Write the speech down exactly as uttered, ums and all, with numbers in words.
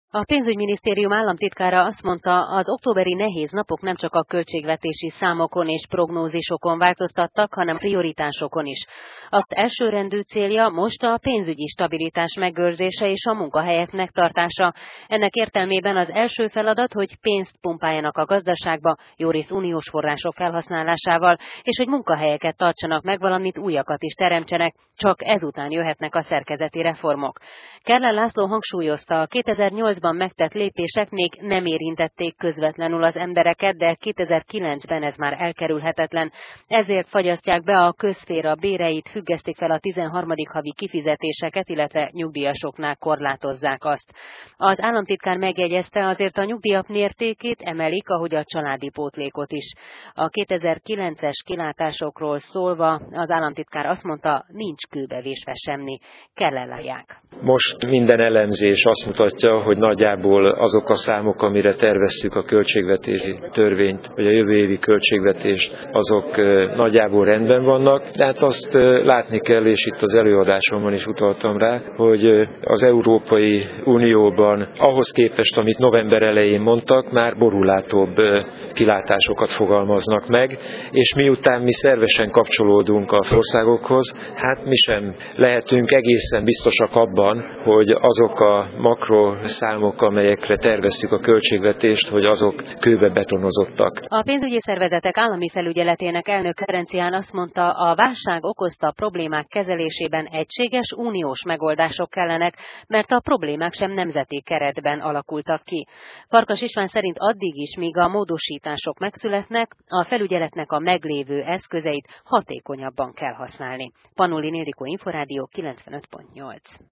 A pénzügyminisztérium államtitkára azt mondta, az októberi nehéz napok nem csak a költségvetési számokon és prognózisokon változtattak, hanem prioritásokon is. Az elsőrendű célja most a pénzügyi stabilitás megőrzése és a munkahelyek megtartása. Ennek értelmében az első feladat, hogy pénzt pumpáljanak a gazdaságba, jórész uniós források felhasználásával, és hogy munkahelyeket tartsanak meg, valamint újakat is teremtsenek, csak ezután jöhetnek a szerkezeti reformok. Keller László hangsúlyozta, a kétezer-nyolcban megtett lépések még nem érintették közvetlenül az embereket, de kétezer-kilencben ez már elkerülhetetlen. Ezért fagyasztják be a közszféra béreit, függesztik fel a tizenharmadik havi kifizetéseket, illetve nyugdíjasoknál korlátozzák azt. Az államtitkár megjegyezte, azért a nyugdíjak mértékét emelik, ahogy a családi pótlékot is. A kétezer-kilences kilátásokról szólva az államtitkár azt mondta, nincs kőbevésve semmi. Kellelálják. Most minden elemzés azt mutatja, hogy nagyjából azok a számok, amire terveztük a költségvetési törvényt, vagy a jövő évi költségvetést, azok nagyjából rendben vannak. De hát azt látni kell, és itt az előadásomban is utaltam rá, hogy az Európai Unióban ahhoz képest, amit november elején mondtak, már borulátóbb kilátásokat fogalmaznak meg, és miután mi szervesen kapcsolódunk a országokhoz, hát mi sem lehetünk egészen biztosak abban, hogy azok a makroszámok, amelyekre terveztük a költségvetést, hogy azok kőbe betonozottak. A pénzügyi szervezetek állami felügyeletének elnök Ferencián azt mondta, a válság okozta problémák kezelésében egységes uniós megoldások kellenek, mert a problémák sem nemzeti keretben alakultak ki. Farkas István szerint addig is, míg a módosítások megszületnek, a felügyeletnek a meglévő eszközeit hatékonyabban kell használni. Panulin Ildikó, Inforádió kilencvenöt pont nyolc.